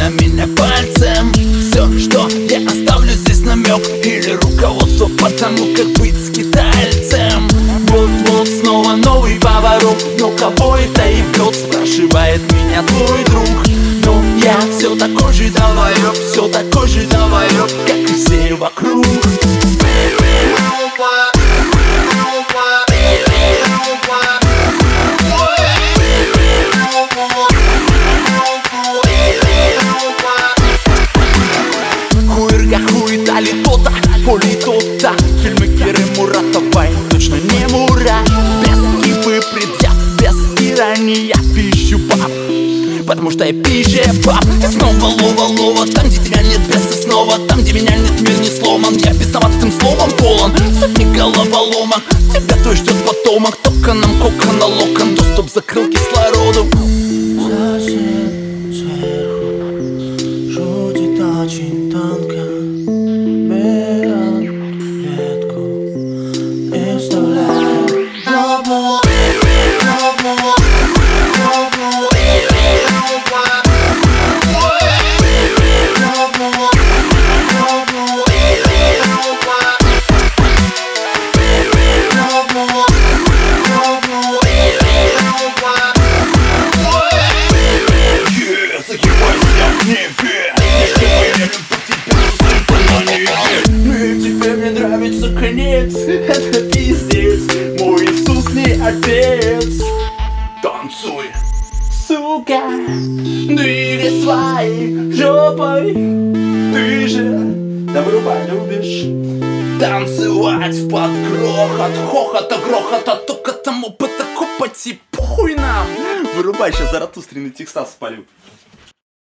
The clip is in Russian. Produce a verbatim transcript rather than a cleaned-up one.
на меня пальцем. Все, что я оставлю здесь намек или руководство по тому, как быть скитальцем. Вот-вот снова новый поворот, но кого это и бьет, спрашивает меня твой друг. Но я все такой же долбоёб, все такой же долбоёб, как и все вокруг. Хуерга, хуета, литота, политота, фильмы Киры Муратовой точно не мура. Без кипы, предъяв, без иронии я пищу пап, потому что я пища пап. И снова лова-лова, там, где тебя нет, без и снова. Там, где меня нет, мир не сломан. Я бесноватым словом полон сотни головоломок. Тебя то ждет потомок, только нам кока на локон. Доступ закрыл кислороду. Совсем сверху шутит очень тонко. Берет ветку и вставляет жопу. Теперь мне нравится конец, это пиздец, мой Иисус не отец. Танцуй, сука, двигай своей жопой. Ты же добро любишь танцевать под грохот, хохота, грохота, только тому по такой пути, похуй нам. Вырубай, сейчас Заратустрины текста спалю.